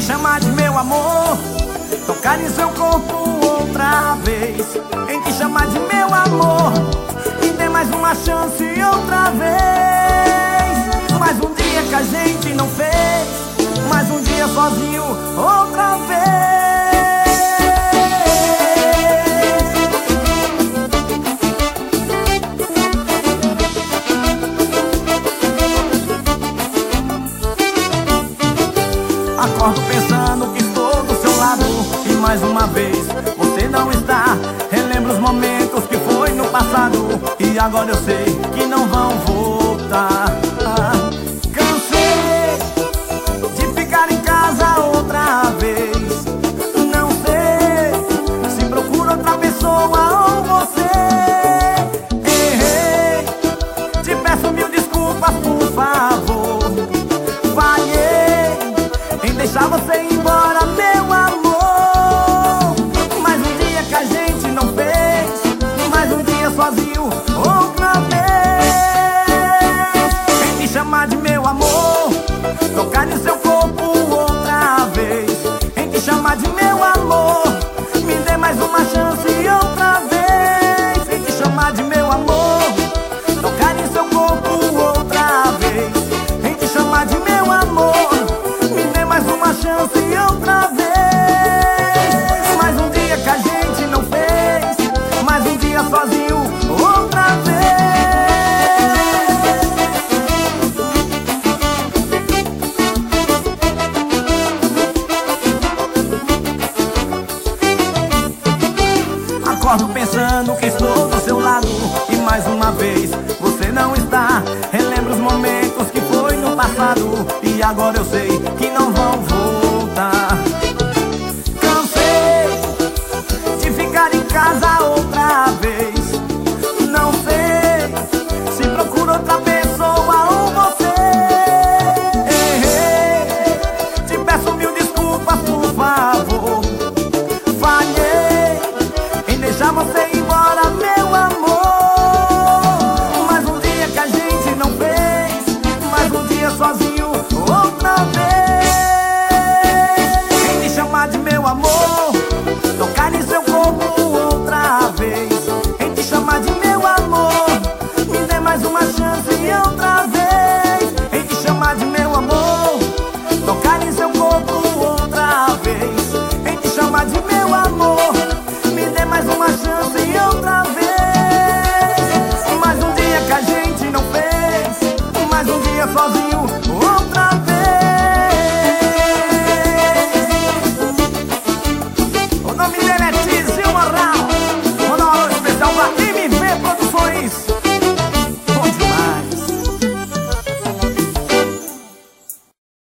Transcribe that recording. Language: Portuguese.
chamar de meu amor, tocar em seu corpo outra vez. Em te chamar de meu amor, me dê mais uma chance outra vez. Mais um dia que a gente não fez, mais um dia sozinho outra vez. Acordo pensando que estou do seu lado e mais uma vez você não está. Relembro os momentos que foi no passado e agora eu sei que não vão voltar. Cansei de ficar em casa outra vez. Não sei se procuro outra pessoa ou você. Errei, te peço mil desculpas, por favor. Falhei em deixar você ir embora, meu amor. Mais um dia que a gente não fez, mais um dia sozinho outra vez. Em te chamar de meu amor, tocar em seu corpo outra vez. Em te chamar de meu amor, me dê mais uma chance outra vez. Em te chamar de meu amor, tocar em seu corpo outra vez. Em te chamar de meu amor, mais uma chance outra vez. Mais um dia que a gente não fez, mais um dia sozinho outra vez. Acordo pensando que estou do seu lado e mais uma vez você não está. Relembro os momentos que foi no passado e agora eu sei